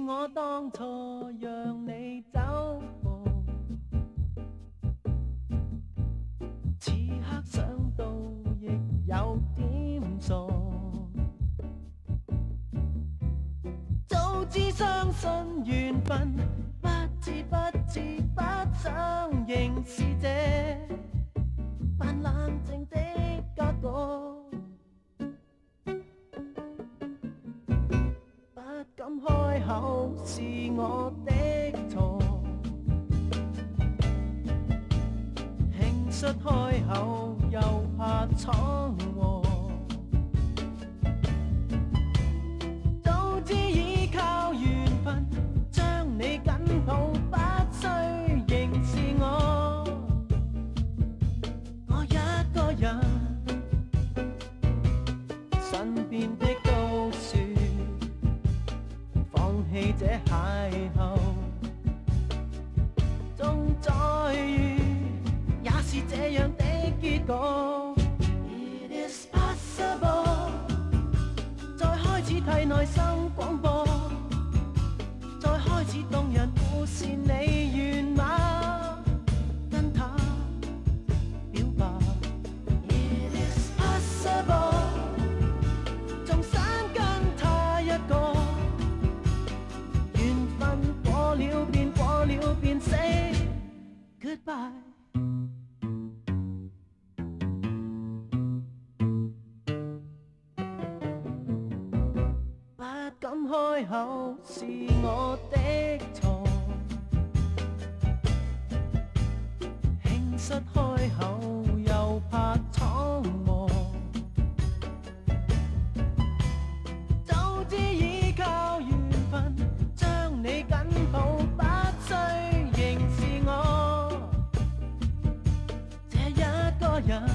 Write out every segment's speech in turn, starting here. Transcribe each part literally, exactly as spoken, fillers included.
我當初讓你走步，此刻想到亦有點傻，早知相信緣分，不知不知不想認是這扮冷靜的格局，不敢開口是我的錯，輕率開口又怕闖禍，早知依靠緣分將你緊抱，不需認是我，我一個人身邊的都說放棄這邂逅，終再遇也是這樣的結局。It is possible， 再開始替內心廣播，再開始動人故事，你願嗎？跟他表白。It is possible， 仲想跟他一個，緣分過了便過了便 say goodbye。不敢開口是我的錯，輕率開口又怕闖禍，早知依靠緣分將你緊抱，不需認是我，這一個人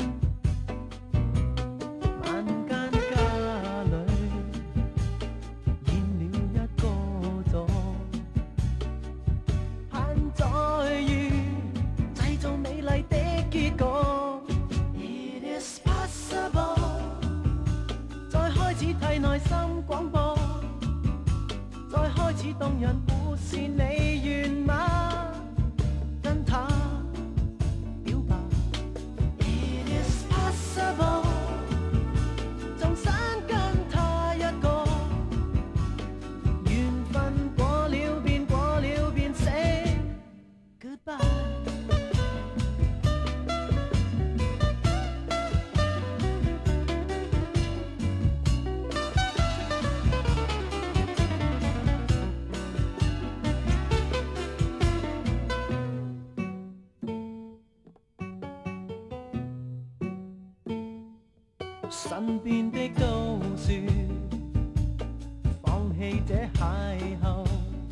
萬間家裏演了一個座，盼再遇製造美麗的結局。It is possible， 再開始替內心廣播，再開始動人故事，你願嗎？跟他表白。It is possible， 仲想跟他一個，緣分過了便過了便 say goodbye。身邊的都說放棄這邂逅，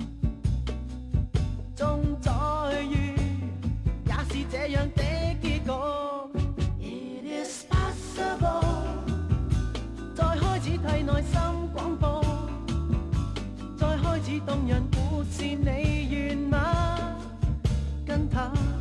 終再遇也是這樣的結局。It is possible， 再開始替內心廣播，再開始動人故事，你願嗎？跟他